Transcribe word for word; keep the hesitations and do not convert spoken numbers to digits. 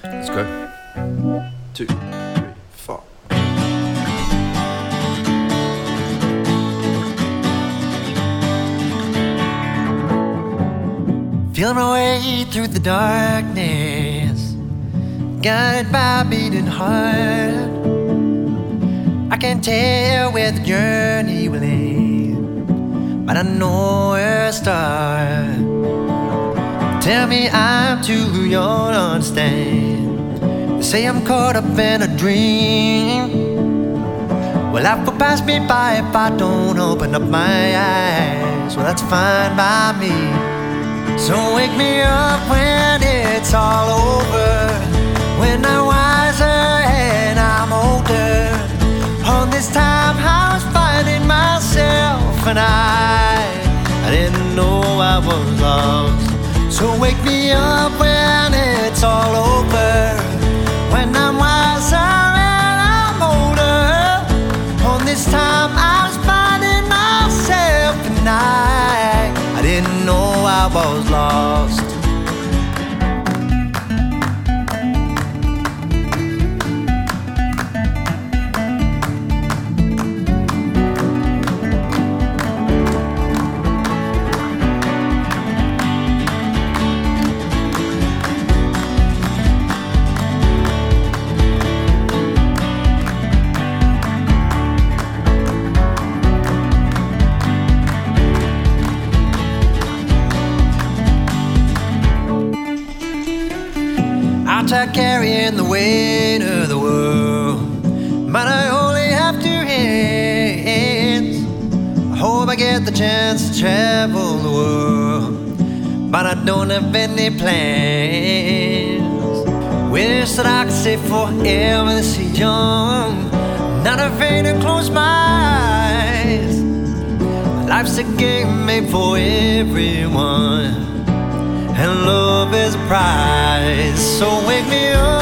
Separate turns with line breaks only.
Let's go. Two, three, four.
Feeling my way through the darkness, guided by a beating heart. I can't tell where the journey will end, but I know where to start. Tell me I'm too young to understand. They say I'm caught up in a dream. Well, life will pass me by if I don't open up my eyes. Well, that's fine by me. So wake me up when it's all over, when I'm wiser and I'm older. All this time I was finding myself, and I, I didn't know I was lost. So wake me up when it's all over, when I'm wiser and I'm older. All this time I was finding myself, and I, I didn't know I was lost. I'll try carrying the weight of the world, but I only have two hands. I hope I get the chance to travel the world, but I don't have any plans. Wish that I could stay forever this young, not afraid to close my eyes. Life's a game made for everyone, and love is a prize. So wake me up